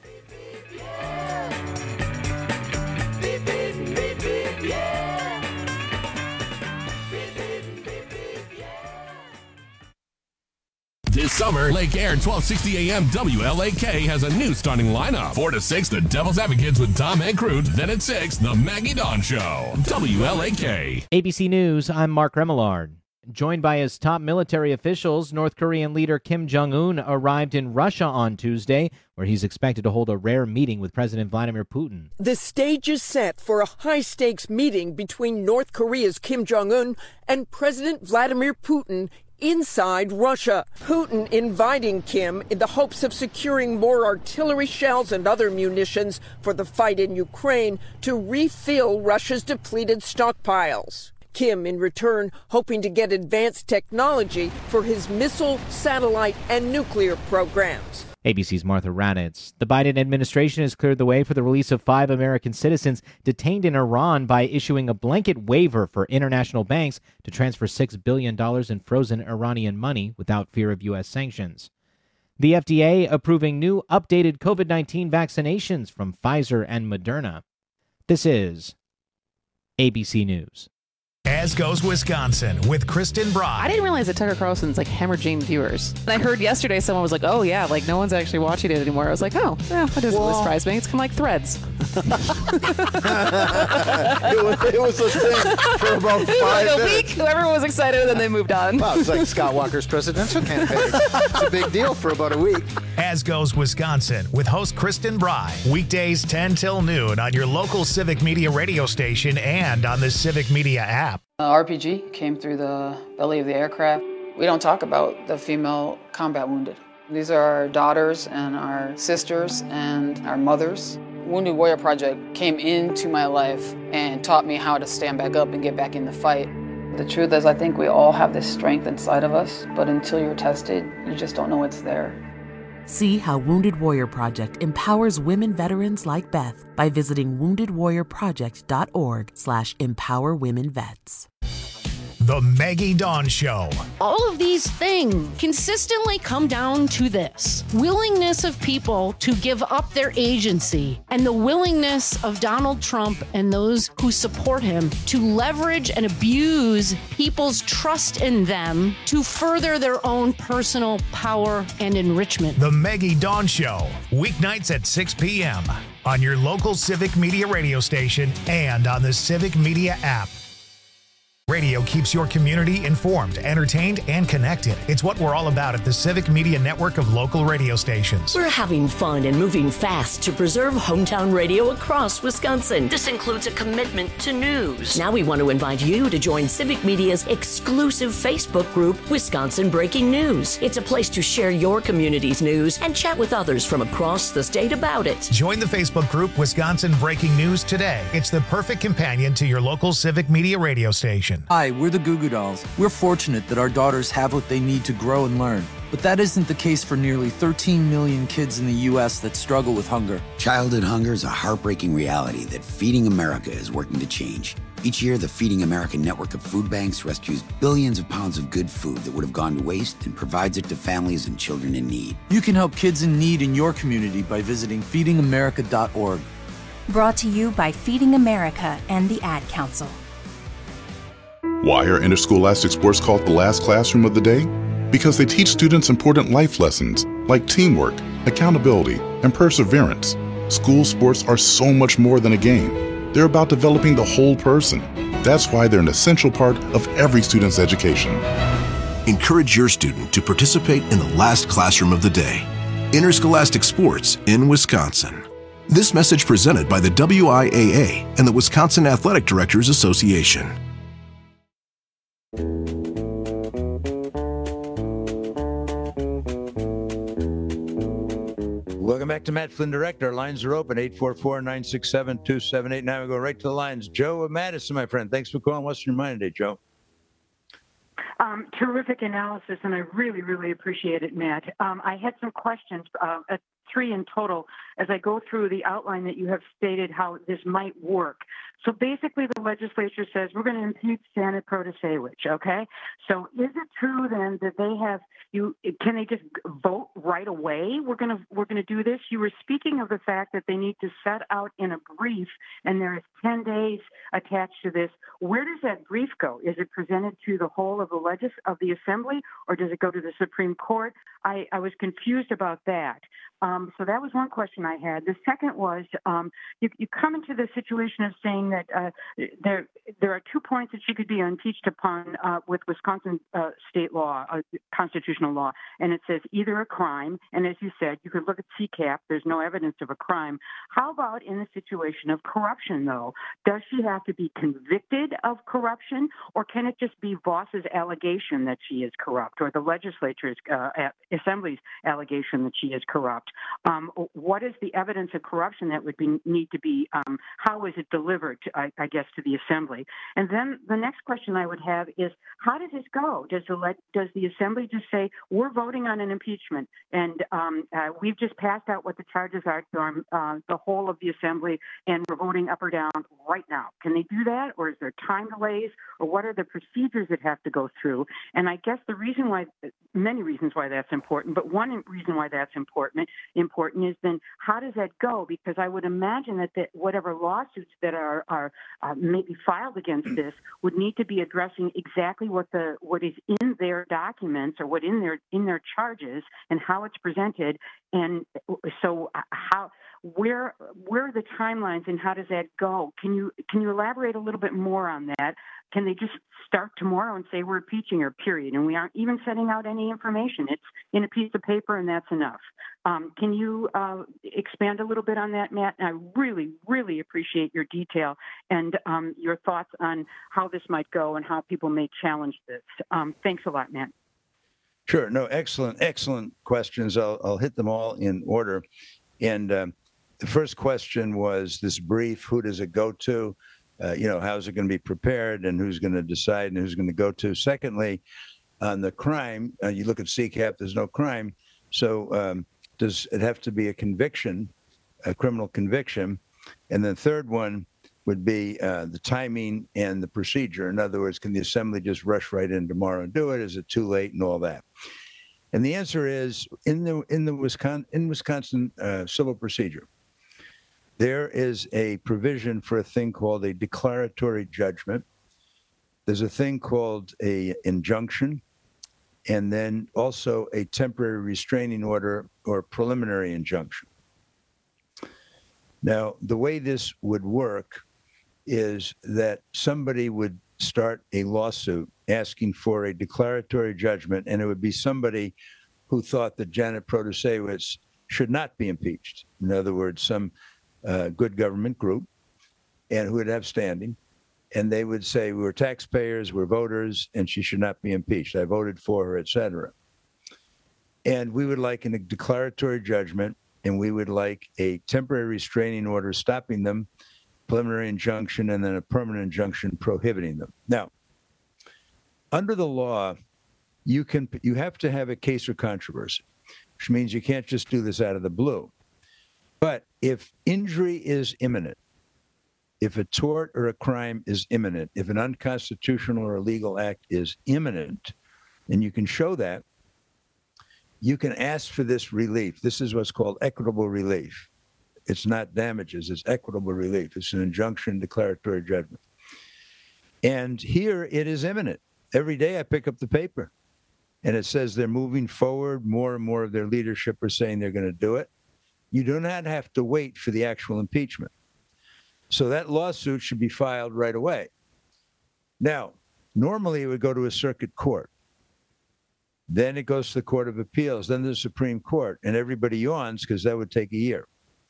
This summer, Lake Air twelve sixty A M W L A K has a new starting lineup. four to six, The Devil's Advocates with Tom Ankroot. Then at six, The Maggie Dawn Show. W L A K. A B C News, I'm Mark Remillard. Joined by his top military officials, North Korean leader Kim Jong-un arrived in Russia on Tuesday, where he's expected to hold a rare meeting with President Vladimir Putin. The stage is set for a high-stakes meeting between North Korea's Kim Jong-un and President Vladimir Putin inside Russia. Putin inviting Kim in the hopes of securing more artillery shells and other munitions for the fight in Ukraine to refill Russia's depleted stockpiles. Kim, in return, hoping to get advanced technology for his missile, satellite, and nuclear programs. A B C's Martha Raditz. The Biden administration has cleared the way for the release of five American citizens detained in Iran by issuing a blanket waiver for international banks to transfer six billion dollars in frozen Iranian money without fear of U S sanctions. The F D A approving new updated COVID nineteen vaccinations from Pfizer and Moderna. This is A B C News. As Goes Wisconsin with Kristen Bry. I didn't realize that Tucker Carlson's like hemorrhaging viewers. I heard yesterday someone was like, oh yeah, like no one's actually watching it anymore. I was like, oh, yeah, that doesn't Well- surprise me. It's kind of like Threads. it, was, it was a thing for about five like a minutes. week, everyone was excited, and then they moved on. Wow, it's like Scott Walker's presidential campaign. It's a big deal for about a week. As Goes Wisconsin with host Kristen Bry. Weekdays ten till noon on your local Civic Media radio station and on the Civic Media app. Uh, R P G came through the belly of the aircraft. We don't talk about the female combat wounded. These are our daughters and our sisters and our mothers. Wounded Warrior Project came into my life and taught me how to stand back up and get back in the fight. The truth is, I think we all have this strength inside of us, but until you're tested, you just don't know it's there. See how Wounded Warrior Project empowers women veterans like Beth by visiting wounded warrior project dot org slash empower women vets. The Maggie Dawn Show. All of these things consistently come down to this willingness of people to give up their agency and the willingness of Donald Trump and those who support him to leverage and abuse people's trust in them to further their own personal power and enrichment. The Maggie Dawn Show. Weeknights at six p.m. on your local Civic Media radio station and on the Civic Media app. Radio keeps your community informed, entertained, and connected. It's what we're all about at the Civic Media network of local radio stations. We're having fun and moving fast to preserve hometown radio across Wisconsin. This includes a commitment to news. Now we want to invite you to join Civic Media's exclusive Facebook group, Wisconsin Breaking News. It's a place to share your community's news and chat with others from across the state about it. Join the Facebook group Wisconsin Breaking News today. It's the perfect companion to your local Civic Media radio station. Hi, we're the Goo Goo Dolls. We're fortunate that our daughters have what they need to grow and learn. But that isn't the case for nearly thirteen million kids in the U S that struggle with hunger. Childhood hunger is a heartbreaking reality that Feeding America is working to change. Each year, the Feeding America network of food banks rescues billions of pounds of good food that would have gone to waste and provides it to families and children in need. You can help kids in need in your community by visiting feeding america dot org. Brought to you by Feeding America and the Ad Council. Why are interscholastic sports called the last classroom of the day? Because they teach students important life lessons like teamwork, accountability, and perseverance. School sports are so much more than a game. They're about developing the whole person. That's why they're an essential part of every student's education. Encourage your student to participate in the last classroom of the day. Interscholastic sports in Wisconsin. This message presented by the W I A A and the Wisconsin Athletic Directors Association. Welcome back to Matt Flynn Direct. Our lines are open, eight four four, nine six seven, two seven eight nine. We go right to the lines. Joe of Madison, my friend. Thanks for calling. What's your mind today, Joe? Um, terrific analysis, and I really, really appreciate it, Matt. Um, I had some questions, uh, uh, three in total, as I go through the outline that you have stated how this might work. So basically, the legislature says we're going to impeach Janet Protasewicz, okay? So is it true then that they have you? Can they just vote right away? We're going to we're going to do this. You were speaking of the fact that they need to set out in a brief, and there is ten days attached to this. Where does that brief go? Is it presented to the whole of the legis of the assembly, or does it go to the Supreme Court? I, I was confused about that. Um, so that was one question I had. The second was um, you, you come into the situation of saying that uh, there there are two points that she could be impeached upon uh, with Wisconsin uh, state law, uh, constitutional law, and it says either a crime, and as you said, you could look at C CAP, there's no evidence of a crime. How about in the situation of corruption, though? Does she have to be convicted of corruption, or can it just be Voss's allegation that she is corrupt, or the legislature's uh, assembly's allegation that she is corrupt? Um, what is the evidence of corruption that would be, need to be, um, how is it delivered, to, I, I guess, to the Assembly? And then the next question I would have is, how does this go? Does the, does the Assembly just say, we're voting on an impeachment, and um, uh, we've just passed out what the charges are to our, uh, the whole of the Assembly, and we're voting up or down right now? Can they do that, or is there time delays, or what are the procedures that have to go through? And I guess the reason why, many reasons why that's important, but one reason why that's important, important is then how does that go? Because I would imagine that the, whatever lawsuits that are, are uh, maybe filed against this would need to be addressing exactly what the what is in their documents or what in their in their charges and how it's presented. And so how where where are the timelines and how does that go? Can you can you elaborate a little bit more on that? Can they just start tomorrow and say we're impeaching her, period, and we aren't even sending out any information? It's in a piece of paper and that's enough. Um, can you uh, expand a little bit on that, Matt? And I really, really appreciate your detail and um, your thoughts on how this might go and how people may challenge this. Um, thanks a lot, Matt. Sure. No, excellent, excellent questions. I'll, I'll hit them all in order. And um, the first question was this brief, who does it go to? Uh, you know, how's it going to be prepared and who's going to decide and who's going to go to? Secondly, on the crime, uh, you look at C CAP, there's no crime. So um, does it have to be a conviction, a criminal conviction? And the third one would be uh, the timing and the procedure. In other words, can the Assembly just rush right in tomorrow and do it? Is it too late and all that? And the answer is in the in the Wisconsin in Wisconsin uh, civil procedure, there is a provision for a thing called a declaratory judgment. There's a thing called a injunction, and then also a temporary restraining order or preliminary injunction. Now, the way this would work is that somebody would start a lawsuit asking for a declaratory judgment, and it would be somebody who thought that Janet Protasiewicz should not be impeached. In other words, some uh, good government group, and who would have standing, and they would say, we're taxpayers, we're voters, and she should not be impeached. I voted for her, et cetera. And we would like a declaratory judgment, and we would like a temporary restraining order stopping them, preliminary injunction, and then a permanent injunction prohibiting them. Now, under the law, you can you have to have a case or controversy, which means you can't just do this out of the blue. But if injury is imminent, if a tort or a crime is imminent, if an unconstitutional or illegal act is imminent, and you can show that, you can ask for this relief. This is what's called equitable relief. It's not damages, it's equitable relief. It's an injunction, declaratory judgment. And here it is imminent. Every day I pick up the paper and it says they're moving forward. More and more of their leadership are saying they're going to do it. You do not have to wait for the actual impeachment. So that lawsuit should be filed right away. Now, normally it would go to a circuit court. Then it goes to the Court of Appeals, then the Supreme Court, and everybody yawns because that would take a year.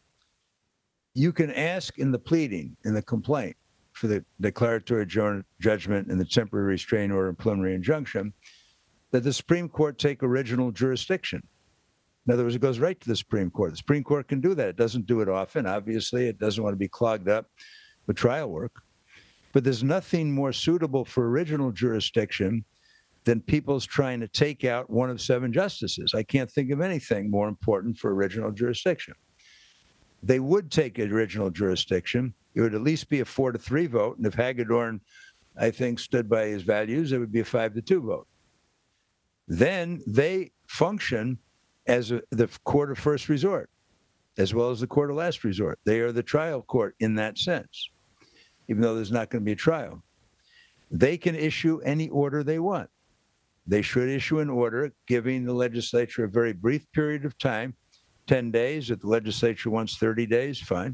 You can ask in the pleading, in the complaint, for the declaratory ju- judgment and the temporary restraining order and preliminary injunction, that the Supreme Court take original jurisdiction. In other words, it goes right to the Supreme Court. The Supreme Court can do that. It doesn't do it often. Obviously, it doesn't want to be clogged up with trial work. But there's nothing more suitable for original jurisdiction than people's trying to take out one of seven justices. I can't think of anything more important for original jurisdiction. They would take original jurisdiction. It would at least be a four to three vote. And if Hagedorn, I think, stood by his values, it would be a five to two vote. Then they function as a, the court of first resort, as well as the court of last resort. They are the trial court in that sense, even though there's not going to be a trial. They can issue any order they want. They should issue an order giving the legislature a very brief period of time, ten days. If the legislature wants thirty days, fine.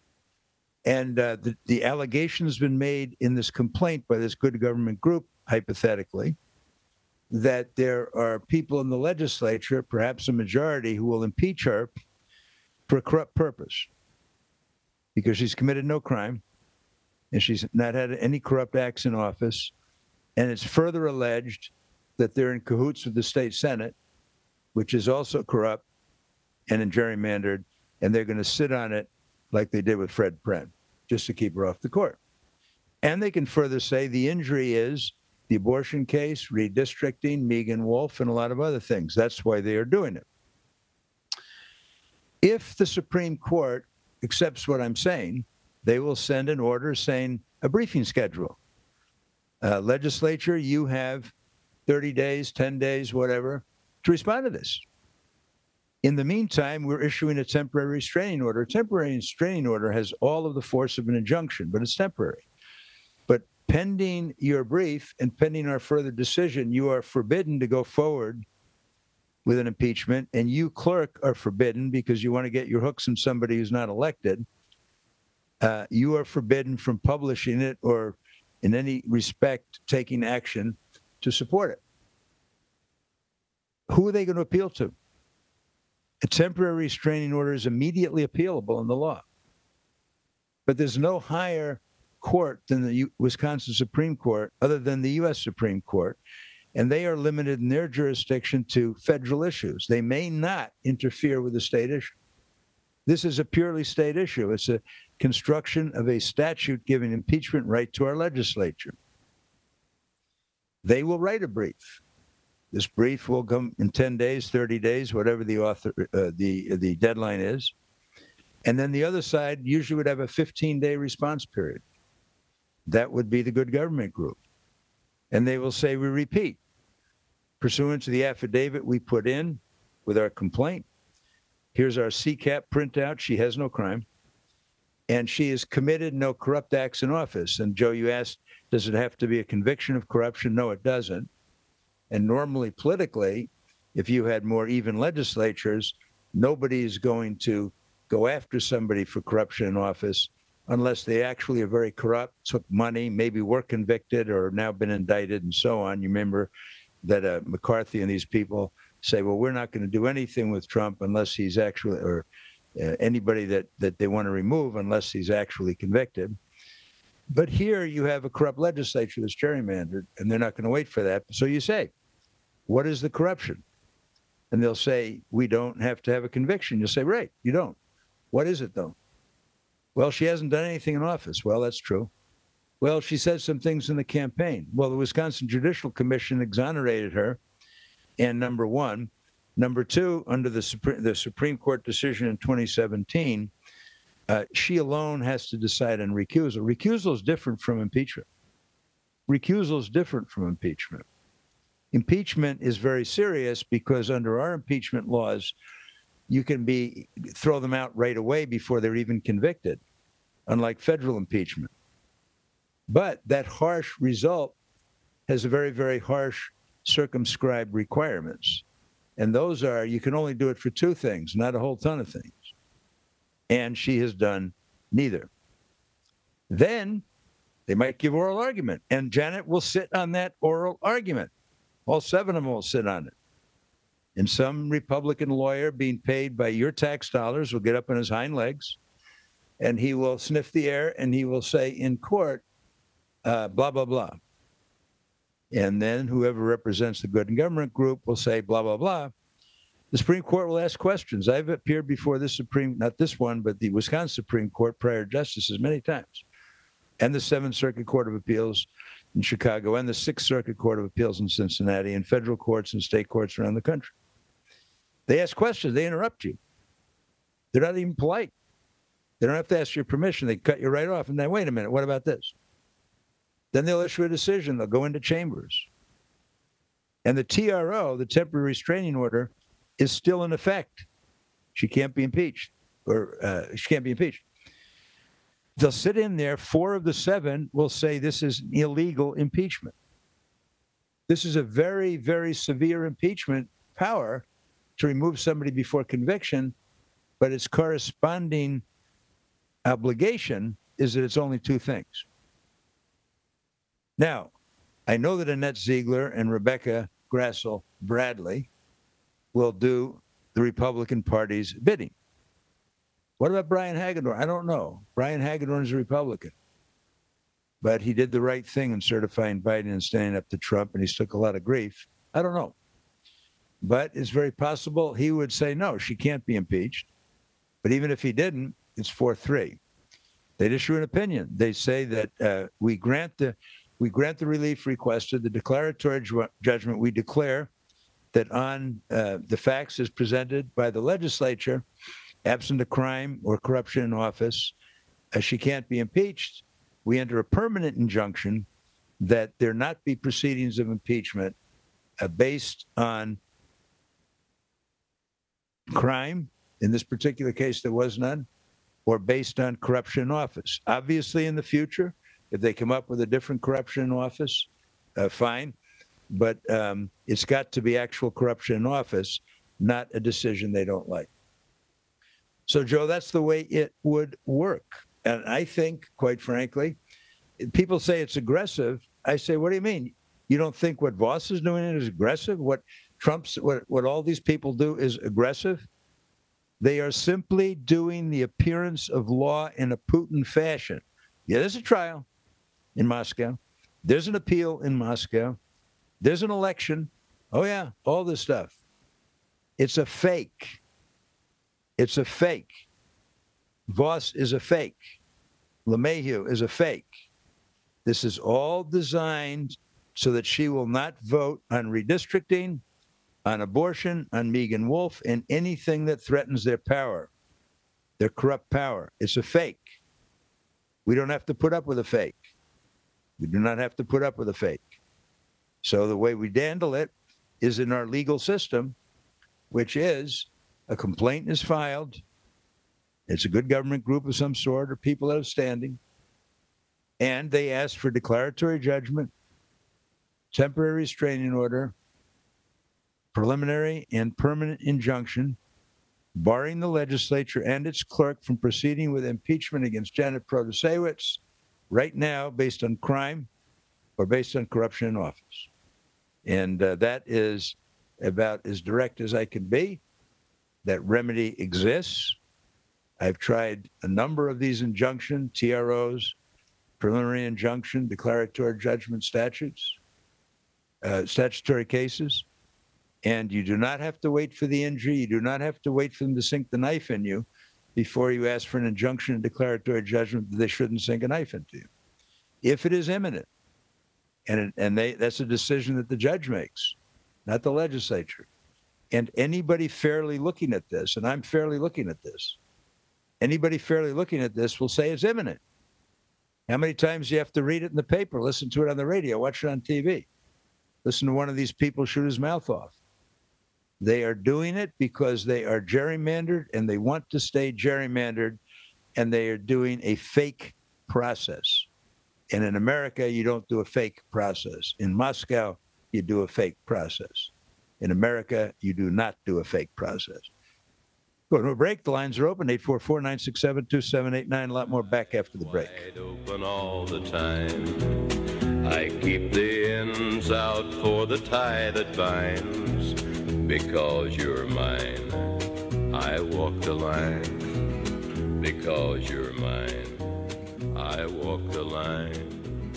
And uh, the, the allegation has been made in this complaint by this good government group, hypothetically, that there are people in the legislature, perhaps a majority, who will impeach her for a corrupt purpose because she's committed no crime and she's not had any corrupt acts in office. And it's further alleged that they're in cahoots with the state Senate, which is also corrupt, and then gerrymandered, and they're going to sit on it like they did with Fred Pren, just to keep her off the court. And they can further say the injury is the abortion case, redistricting, Megan Wolf, and a lot of other things. That's why they are doing it. If the Supreme Court accepts what I'm saying, they will send an order saying a briefing schedule. Uh, legislature, you have thirty days, ten days, whatever, to respond to this. In the meantime, we're issuing a temporary restraining order. A temporary restraining order has all of the force of an injunction, but it's temporary. But pending your brief and pending our further decision, you are forbidden to go forward with an impeachment, and you, clerk, are forbidden because you want to get your hooks in somebody who's not elected. Uh, you are forbidden from publishing it or in any respect taking action to support it. Who are they going to appeal to? A temporary restraining order is immediately appealable in the law. But there's no higher court than the U- Wisconsin Supreme Court other than the U S Supreme Court, and they are limited in their jurisdiction to federal issues. They may not interfere with the state issue. This is a purely state issue. It's a construction of a statute giving impeachment right to our legislature. They will write a brief. This brief will come in ten days, thirty days, whatever the author, uh, the the deadline is. And then the other side usually would have a fifteen-day response period. That would be the Good Government Group. And they will say, we repeat, pursuant to the affidavit we put in with our complaint, here's our C CAP printout. She has no crime. And she has committed no corrupt acts in office. And Joe, you asked, does it have to be a conviction of corruption? No, it doesn't. And normally, politically, if you had more even legislatures, nobody is going to go after somebody for corruption in office unless they actually are very corrupt, took money, maybe were convicted or now been indicted and so on. You remember that uh, McCarthy and these people say, well, we're not going to do anything with Trump unless he's actually, or uh, anybody that, that they want to remove unless he's actually convicted. But here you have a corrupt legislature that's gerrymandered, and they're not going to wait for that. So you say, what is the corruption? And they'll say, we don't have to have a conviction. You'll say, right, you don't. What is it, though? Well, she hasn't done anything in office. Well, that's true. Well, she said some things in the campaign. Well, the Wisconsin Judicial Commission exonerated her, and number one. Number two, under the Supreme, the Supreme Court decision in twenty seventeen, uh, she alone has to decide on recusal. Recusal is different from impeachment. Recusal is different from impeachment. Impeachment is very serious because under our impeachment laws, you can be throw them out right away before they're even convicted, unlike federal impeachment. But that harsh result has a very, very harsh circumscribed requirements. And those are, you can only do it for two things, not a whole ton of things. And she has done neither. Then they might give oral argument, and Janet will sit on that oral argument. All seven of them will sit on it. And some Republican lawyer being paid by your tax dollars will get up on his hind legs, and he will sniff the air, and he will say in court, uh, blah, blah, blah. And then whoever represents the Good Government Group will say blah, blah, blah. The Supreme Court will ask questions. I've appeared before the Supreme, not this one, but the Wisconsin Supreme Court prior justices many times, and the Seventh Circuit Court of Appeals in Chicago, and the Sixth Circuit Court of Appeals in Cincinnati, and federal courts and state courts around the country. They ask questions. They interrupt you. They're not even polite. They don't have to ask your permission. They cut you right off. And then, wait a minute, what about this? Then they'll issue a decision. They'll go into chambers. And the T R O, the temporary restraining order, is still in effect. She can't be impeached, or uh, she can't be impeached. They'll sit in there. Four of the seven will say this is illegal impeachment. This is a very, very severe impeachment power to remove somebody before conviction, but its corresponding obligation is that it's only two things. Now, I know that Annette Ziegler and Rebecca Grassel Bradley will do the Republican Party's bidding. What about Brian Hagedorn? I don't know. Brian Hagedorn is a Republican. But he did the right thing in certifying Biden and standing up to Trump, and he's took a lot of grief. I don't know. But it's very possible he would say, no, she can't be impeached. But even if he didn't, it's four three. They'd issue an opinion. They say that uh, we grant the we grant the relief requested, the declaratory ju- judgment. We declare that on uh, the facts as presented by the legislature, absent a crime or corruption in office, uh, she can't be impeached. We enter a permanent injunction that there not be proceedings of impeachment uh, based on crime. In this particular case, there was none, or based on corruption in office. Obviously, in the future, if they come up with a different corruption in office, uh, fine. But um, it's got to be actual corruption in office, not a decision they don't like. So, Joe, that's the way it would work. And I think, quite frankly, people say it's aggressive. I say, what do you mean? You don't think what Voss is doing is aggressive? What Trump's, what, what all these people do is aggressive? They are simply doing the appearance of law in a Putin fashion. Yeah, there's a trial in Moscow. There's an appeal in Moscow. There's an election. Oh, yeah, all this stuff. It's a fake. It's a fake. Voss is a fake. LeMahieu is a fake. This is all designed so that she will not vote on redistricting, on abortion, on Megan Wolf, and anything that threatens their power, their corrupt power. It's a fake. We don't have to put up with a fake. We do not have to put up with a fake. So the way we handle it is in our legal system, which is a complaint is filed. It's a good government group of some sort or people that have standing. And they ask for declaratory judgment, temporary restraining order, preliminary and permanent injunction, barring the legislature and its clerk from proceeding with impeachment against Janet Protasiewicz right now based on crime or based on corruption in office. And uh, that is about as direct as I can be. That remedy exists. I've tried a number of these injunction, T R Os, preliminary injunction, declaratory judgment statutes, uh, statutory cases. And you do not have to wait for the injury. You do not have to wait for them to sink the knife in you before you ask for an injunction and declaratory judgment that they shouldn't sink a knife into you. If it is imminent, and it, and they that's a decision that the judge makes, not the legislature. And anybody fairly looking at this, and I'm fairly looking at this, anybody fairly looking at this will say it's imminent. How many times do you have to read it in the paper, listen to it on the radio, watch it on T V, listen to one of these people shoot his mouth off? They are doing it because they are gerrymandered and they want to stay gerrymandered, and they are doing a fake process. And in America, you don't do a fake process. In Moscow, you do a fake process. In America, you do not do a fake process. Going to a break. The lines are open, eight four four, nine six seven, two seven eight nine. A lot more back after the break. Wide open all the time. I keep the ends out for the tie that binds. Because you're mine, I walk the line. Because you're mine, I walk the line.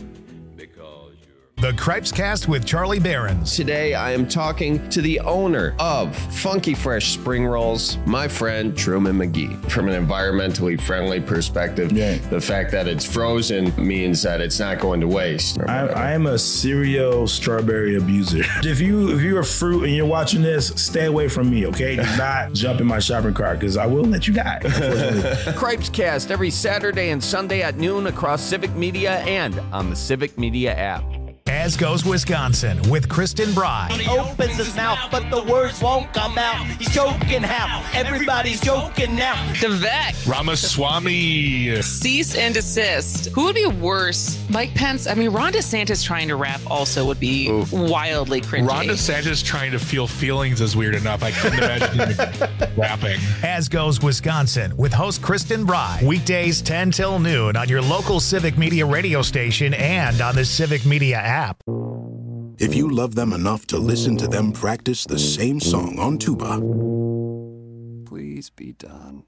The Cripes Cast with Charlie Behrens. Today, I am talking to the owner of Funky Fresh Spring Rolls, my friend Truman McGee. From an environmentally friendly perspective, yeah. The fact that it's frozen means that it's not going to waste. I, I am a serial strawberry abuser. If you if you're a fruit and you're watching this, stay away from me, okay? Do not jump in my shopping cart because I will let you die. Cripes Cast every Saturday and Sunday at noon across Civic Media and on the Civic Media app. As Goes Wisconsin with Kristen Bry. He opens his mouth, but the words won't come out. He's joking how? Everybody's joking now. Devek. Ramaswamy. Cease and desist. Who would be worse? Mike Pence? I mean, Ron DeSantis trying to rap also would be Ooh. wildly cringy. Ron DeSantis trying to feel feelings is weird enough. I couldn't imagine him rapping. As Goes Wisconsin with host Kristen Bry. Weekdays ten till noon on your local Civic Media radio station and on the Civic Media app. If you love them enough to listen to them practice the same song on tuba, please be done.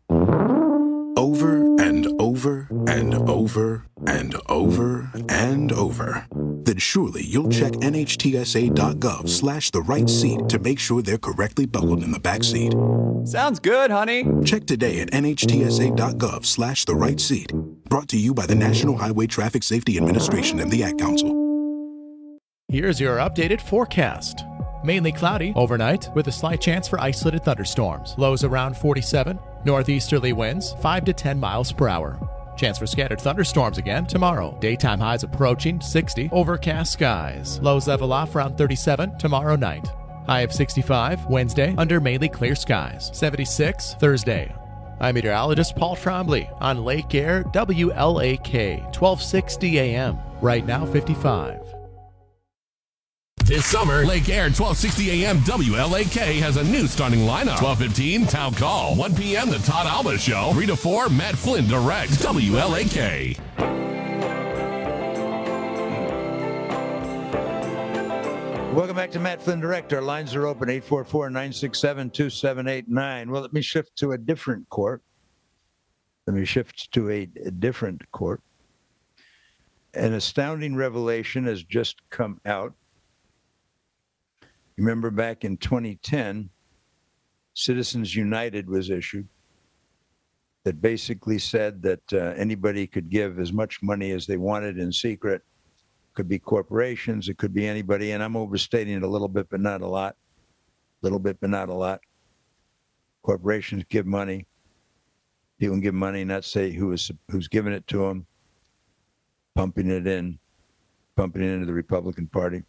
Over and over and over and over and over, then surely you'll check nhtsa.gov slash the right seat to make sure they're correctly buckled in the back seat. Sounds good, honey. Check today at nhtsa.gov slash the right seat. Brought to you by the National Highway Traffic Safety Administration and the Ad Council. Here's your updated forecast. Mainly cloudy overnight with a slight chance for isolated thunderstorms. Lows around forty-seven. Northeasterly winds five to ten miles per hour. Chance for scattered thunderstorms again tomorrow. Daytime highs approaching sixty. Overcast skies. Lows level off around thirty-seven tomorrow night. High of sixty-five Wednesday under mainly clear skies. seventy-six Thursday. I'm meteorologist Paul Trombley on Lake Air W L A K twelve sixty A M. Right now fifty-five. This summer, Lake Air twelve sixty A M W L A K has a new starting lineup. twelve fifteen, Town Call. one p.m., The Todd Alba Show. three to four, Matt Flynn Direct. W L A K. Welcome back to Matt Flynn Direct. Our lines are open, eight four four, nine six seven, two seven eight nine. Well, let me shift to a different court. Let me shift to a, a different court. An astounding revelation has just come out. Remember back in twenty ten, Citizens United was issued that basically said that uh, anybody could give as much money as they wanted in secret. Could be corporations, it could be anybody, and I'm overstating it a little bit, but not a lot. A little bit, but not a lot. Corporations give money. People can give money, not say who is who's giving it to them, pumping it in, pumping it into the Republican Party.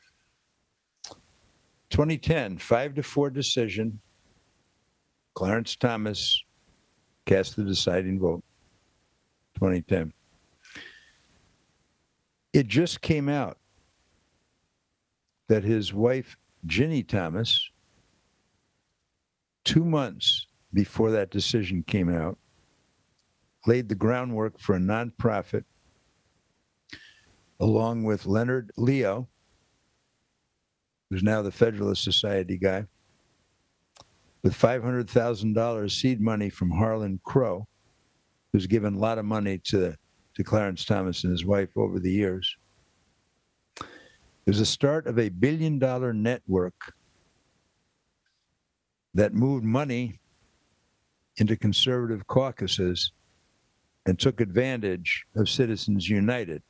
twenty ten, five to four decision. Clarence Thomas cast the deciding vote. twenty ten. It just came out that his wife, Ginny Thomas, two months before that decision came out, laid the groundwork for a nonprofit along with Leonard Leo, who's now the Federalist Society guy, with five hundred thousand dollars seed money from Harlan Crow, who's given a lot of money to, to Clarence Thomas and his wife over the years. It was the start of a billion-dollar network that moved money into conservative caucuses and took advantage of Citizens United.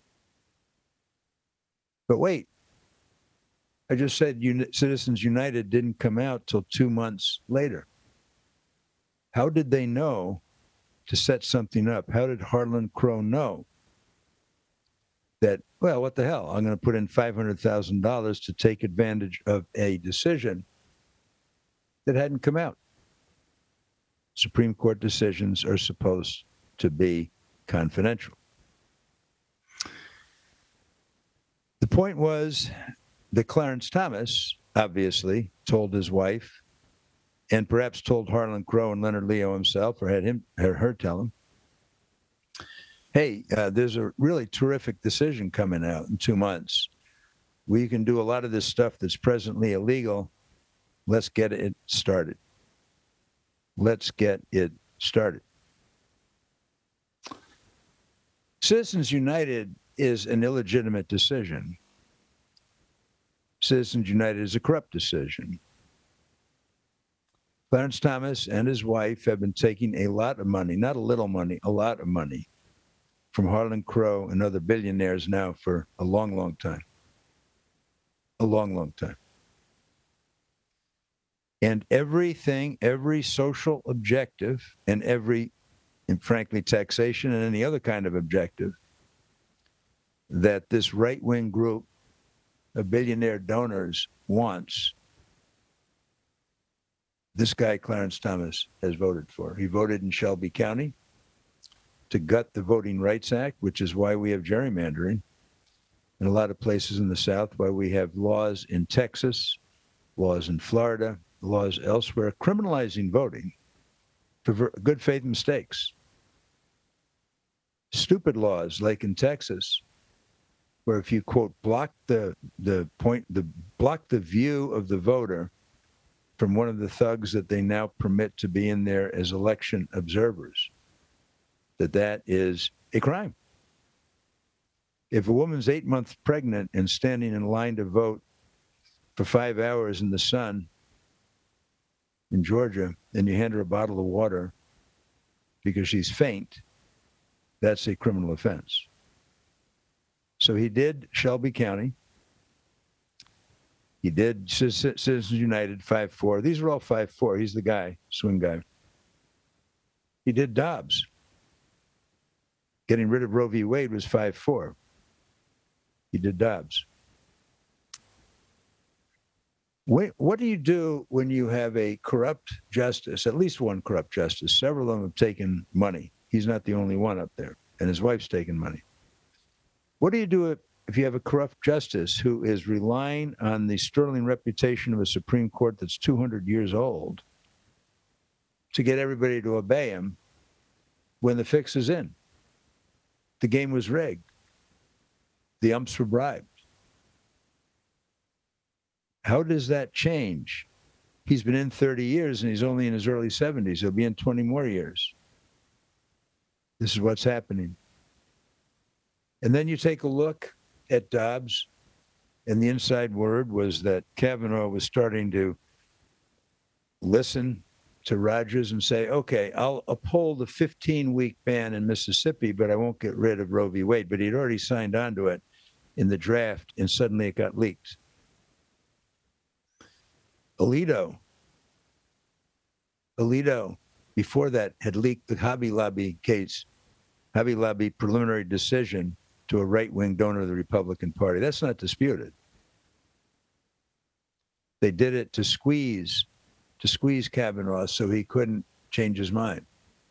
But wait, I just said Uni- Citizens United didn't come out till two months later. How did they know to set something up? How did Harlan Crow know that, well, what the hell? I'm going to put in five hundred thousand dollars to take advantage of a decision that hadn't come out. Supreme Court decisions are supposed to be confidential. The point was that Clarence Thomas obviously told his wife, and perhaps told Harlan Crow and Leonard Leo himself, or had him, had her tell him, hey, uh, there's a really terrific decision coming out in two months. We can do a lot of this stuff that's presently illegal. Let's get it started. Let's get it started. Citizens United is an illegitimate decision. Citizens United is a corrupt decision. Clarence Thomas and his wife have been taking a lot of money, not a little money, a lot of money, from Harlan Crow and other billionaires now for a long, long time. A long, long time. And everything, every social objective, and every, and frankly, taxation and any other kind of objective that this right-wing group of billionaire donors wants, this guy, Clarence Thomas, has voted for. He voted in Shelby County to gut the Voting Rights Act, which is why we have gerrymandering in a lot of places in the South, why we have laws in Texas, laws in Florida, laws elsewhere, criminalizing voting for good faith mistakes. Stupid laws like in Texas, where if you, quote, block the, the point, the block the view of the voter from one of the thugs that they now permit to be in there as election observers, that that is a crime. If a woman's eight months pregnant and standing in line to vote for five hours in the sun in Georgia, and you hand her a bottle of water because she's faint, that's a criminal offense. So he did Shelby County. He did Citizens United five four. These are all five four. He's the guy, swing guy. He did Dobbs. Getting rid of Roe v. Wade was five four. He did Dobbs. What do you do when you have a corrupt justice, at least one corrupt justice? Several of them have taken money. He's not the only one up there, and his wife's taken money. What do you do if you have a corrupt justice who is relying on the sterling reputation of a Supreme Court that's two hundred years old to get everybody to obey him when the fix is in? The game was rigged. The umps were bribed. How does that change? He's been in thirty years and he's only in his early seventies. He'll be in twenty more years. This is what's happening. And then you take a look at Dobbs, and the inside word was that Kavanaugh was starting to listen to Rogers and say, okay, I'll uphold a fifteen-week ban in Mississippi, but I won't get rid of Roe v. Wade. But he'd already signed on to it in the draft, and suddenly it got leaked. Alito, Alito, before that, had leaked the Hobby Lobby case, Hobby Lobby preliminary decision to a right-wing donor of the Republican Party. That's not disputed. They did it to squeeze, to squeeze Kavanaugh so he couldn't change his mind.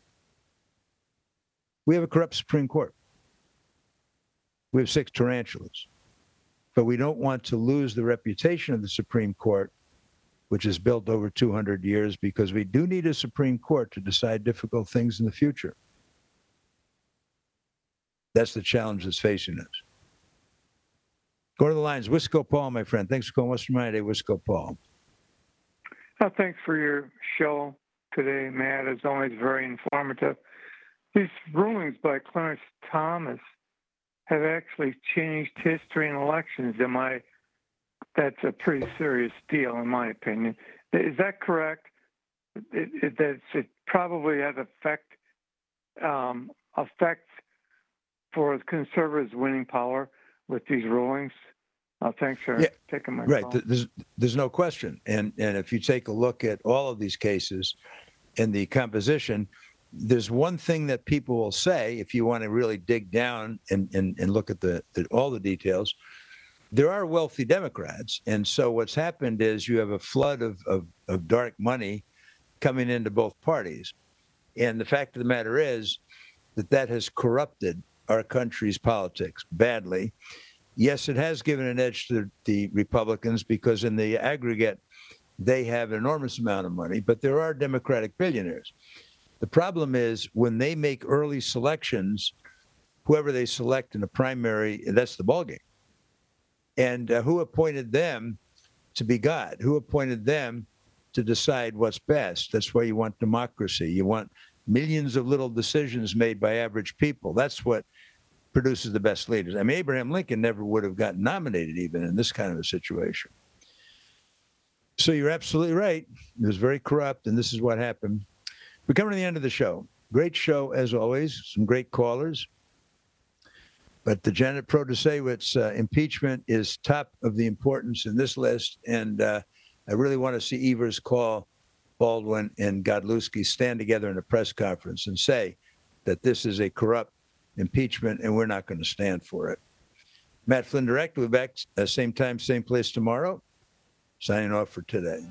We have a corrupt Supreme Court. We have six tarantulas. But we don't want to lose the reputation of the Supreme Court, which is built over two hundred years, because we do need a Supreme Court to decide difficult things in the future. That's the challenge that's facing us. Go to the lines. Wisco Paul, my friend. Thanks for calling Western Miami Today, Wisco Paul. Oh, thanks for your show today, Matt. It's always very informative. These rulings by Clarence Thomas have actually changed history and elections. Am I? That's a pretty serious deal, in my opinion. Is that correct? It, it, that it probably has effect um, effects for conservatives winning power with these rulings. Uh, thanks for yeah, taking my right. call. There's, there's no question. And and if you take a look at all of these cases and the composition, there's one thing that people will say, if you want to really dig down and, and, and look at the, the all the details. There are wealthy Democrats. And so what's happened is you have a flood of, of, of dark money coming into both parties. And the fact of the matter is that that has corrupted our country's politics badly. Yes, it has given an edge to the Republicans because in the aggregate, they have an enormous amount of money, but there are Democratic billionaires. The problem is when they make early selections, whoever they select in a primary, that's the ballgame. And uh, who appointed them to be God? Who appointed them to decide what's best? That's why you want democracy. You want millions of little decisions made by average people. That's what produces the best leaders. I mean, Abraham Lincoln never would have gotten nominated even in this kind of a situation. So you're absolutely right. It was very corrupt, and this is what happened. We're coming to the end of the show. Great show, as always. Some great callers. But the Janet Protasewicz uh, impeachment is top of the importance in this list. And uh, I really want to see Evers call Baldwin and Godlewski stand together in a press conference and say that this is a corrupt impeachment and we're not going to stand for it. Matt Flynn Direct, we'll be back uh, same time, same place tomorrow. Signing off for today.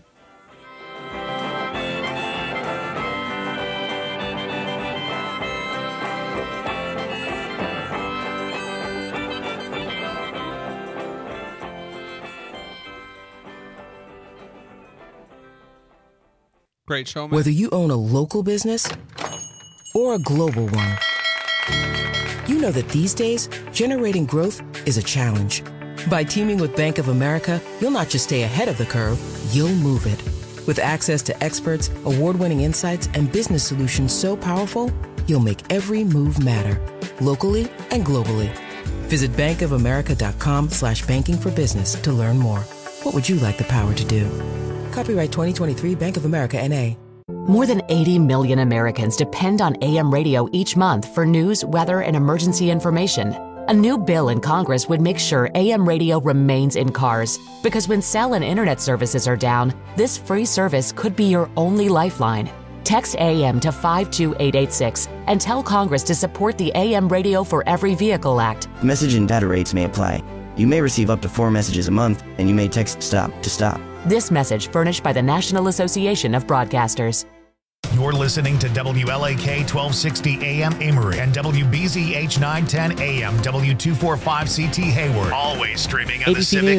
Great show, man. Whether you own a local business or a global one, you know that these days, generating growth is a challenge. By teaming with Bank of America, you'll not just stay ahead of the curve, you'll move it. With access to experts, award-winning insights, and business solutions so powerful, you'll make every move matter, locally and globally. Visit bankofamerica.com slash banking for business to learn more. What would you like the power to do? Copyright twenty twenty-three Bank of America N A. More than eighty million Americans depend on A M radio each month for news, weather, and emergency information. A new bill in Congress would make sure A M radio remains in cars, because when cell and internet services are down, this free service could be your only lifeline. Text A M to five two eight eight six and tell Congress to support the A M Radio for Every Vehicle Act. Message and data rates may apply. You may receive up to four messages a month, and you may text STOP to stop. This message furnished by the National Association of Broadcasters. You're listening to W L A K twelve sixty A M Amory and W B Z H nine ten A M W two forty-five C T Hayward. Always streaming on the Civic